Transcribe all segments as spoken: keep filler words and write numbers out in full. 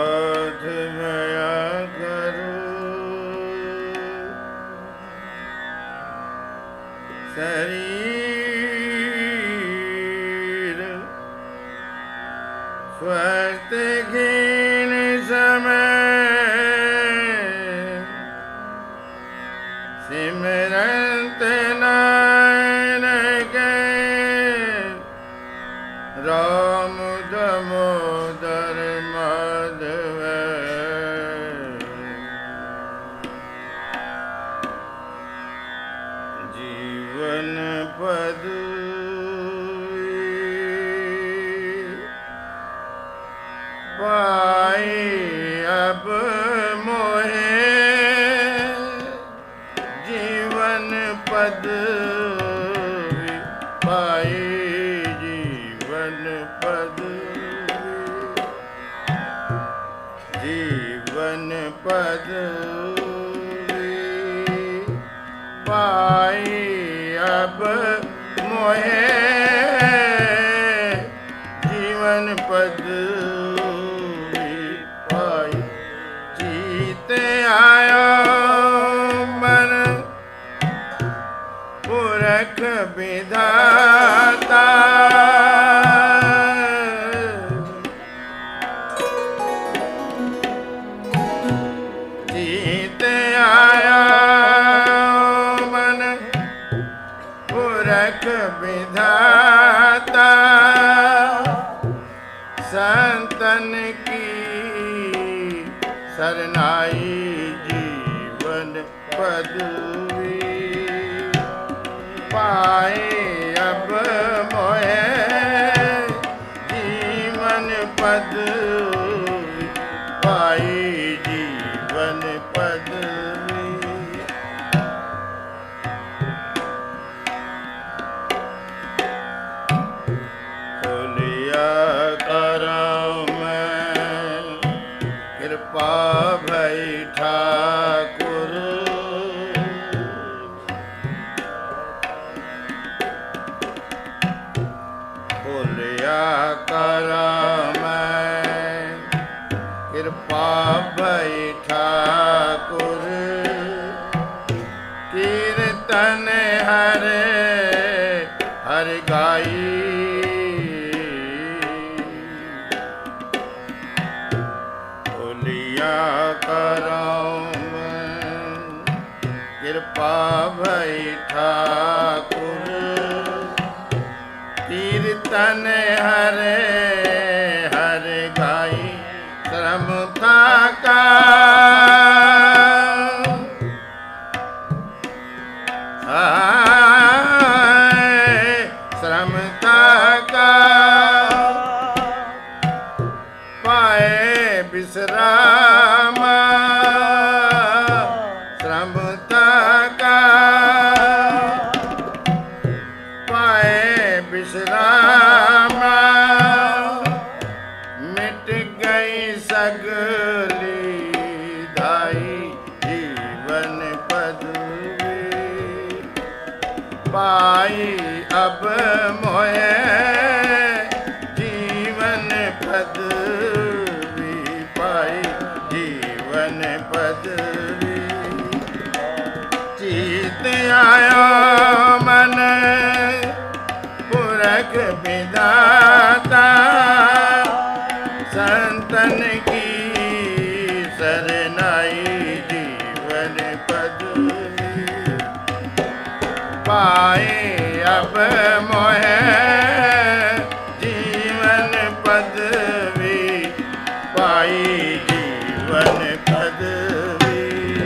क्रोध भया करो शरीर स्वस्थ घीन समय सिमरंत नायन के राम दामोदर माधव जीवन पद पाई अब मोहे जीवन पद पाई जीवन पद जीवन पद पाई अब मोहे जीवन पद पाई जीते आयो मन पुरख विधाता जीते आया मन पुरख विधाता संतन की शरणाई जीवन पदवी पाए अब मोहे जीवन पद पाए जीवन पद खोलिया करम कृपा भई ठाकुर खोलिया करम कृपा भई ठाकुर कीर्तन हरे हर गाई खोलिया करम कृपा भई ठाकुर कीर्तन हरे हर गाई श्रम था का श्रम था का पाए विश्राम श्रम था का पाए विश्राम मिट गई सगली दाई जीवन पदवी पाई अब मोहे जीवन पदवी पाई जीवन पदवी जीत आयो मन पुरख विधाता संतन की शरणाई जीवन पदवी पाए अब मोहे जीवन पदवी पाई जीवन पदवी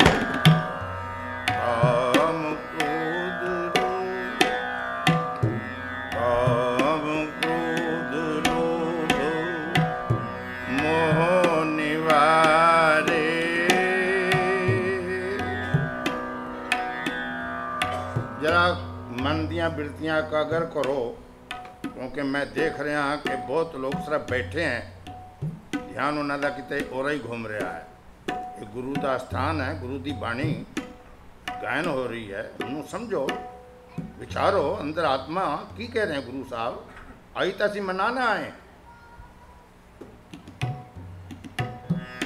काम क्रोध काम क्रोध लोभ मोह निवारे जरा मन दियां बिरतियां कागर करो क्योंकि मैं देख रहा हाँ कि बहुत लोग सिर्फ बैठे हैं ध्यान उन्होंने किते और ही घूम रहा है। ये गुरु का स्थान है, गुरु की बाणी गायन हो रही है, उन्होंने समझो विचारो अंदर आत्मा की कह रहे हैं गुरु साहब आई तो असी मनाना आए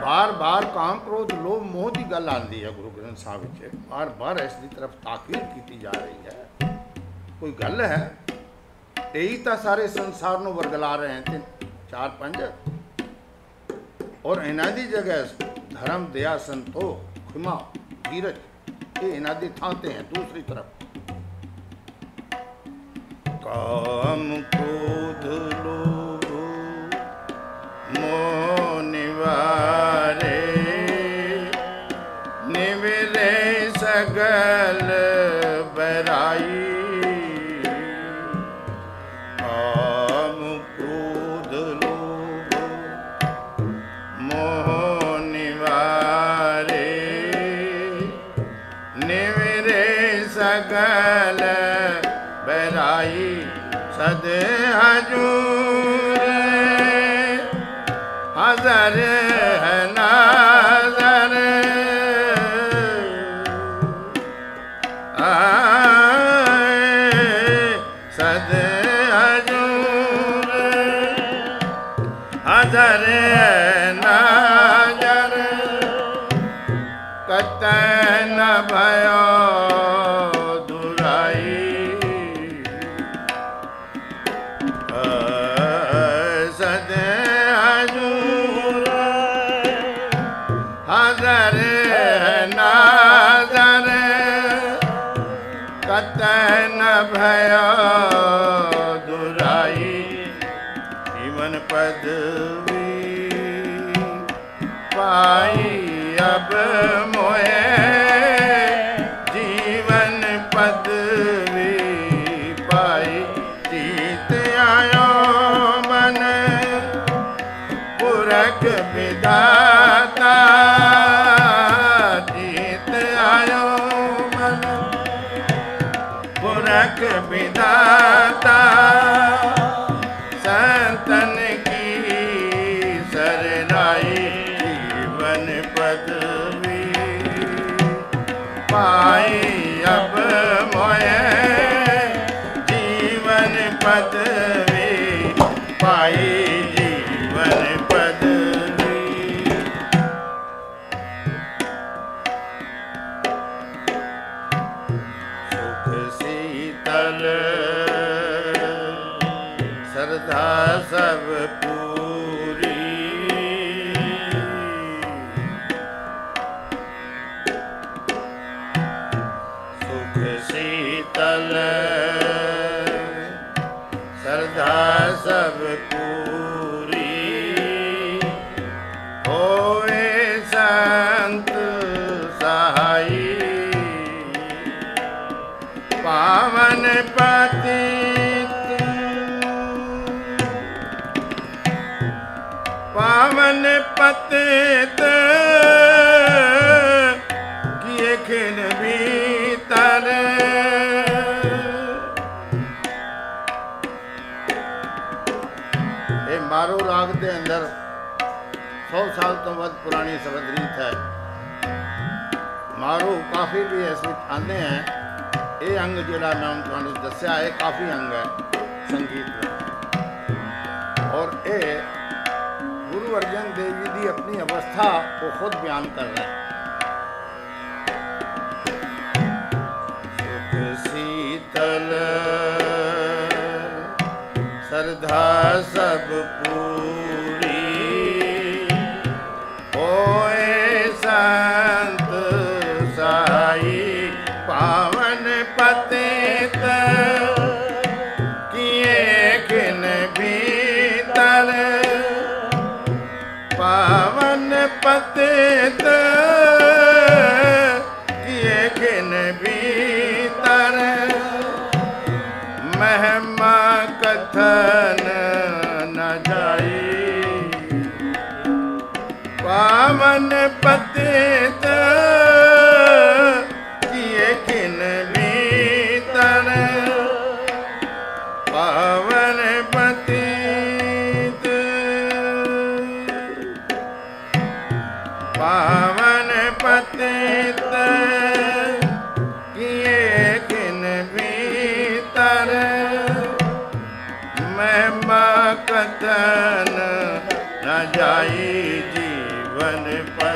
बार बार काम क्रोध लोभ मोह की गल आती है गुरु ग्रंथ साहब विच, बार बार इसकी तरफ ताकीद की जा रही है। कोई गल है? यही तो सारे संसार को वरगला रहे हैं तीन चार पंज, और इन्हां दी जगह धर्म दया संतोख क्षमा धीरज ये इन्हां दी थां ते हैं। दूसरी तरफ काम क्रोध लोभ मोह निवारे निवरे सगल बराई। काम क्रोध लोभ मोह निवारे निवरे सगल बराई। सद हजूर हजर है नाजर सद हजूर हजर है नाजर कतई न भयो भयो दुराई। जीवन पदवी पाई अब मोए जीवन पदवी पाई। जीत आयो मन पुरख विधाता जीत आयो मन पुरख विधाता। संतन की शरणाई जीवन पदवी पाई अब मोए जीवन पदवी पाई जीवन पदवी। सुख शीतल श्रद्धा सब पूरी सुख शीतल श्रद्धा सब पूरी। होए संत सहाई पावन पतित पावन पतित किए खिन भीतर। ये मारो राग दे अंदर सौ साल तो वध पुरानी शब्द रीत है। मारो काफी भी ऐसे आते हैं। ये अंग जिहड़ा मैं तुहानू दस्या है काफी अंग है संगीत में, और ये गुरु अर्जन देव जी की अपनी अवस्था को खुद बयान कर रहा है। सुख शीतल श्रद्धा सब पूरी होए संत सहाई पावन पतित किए खिन भीतर। पावन पतित किए खिन भीतर। महिमा कथन न जाई पावन पतित किए खिन भीतर। पावन पतित पावन पतित किए खिन भीतर। महिमा कथन न जाई जीवन वन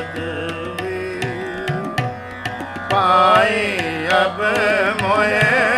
पदवी पाई अब मोए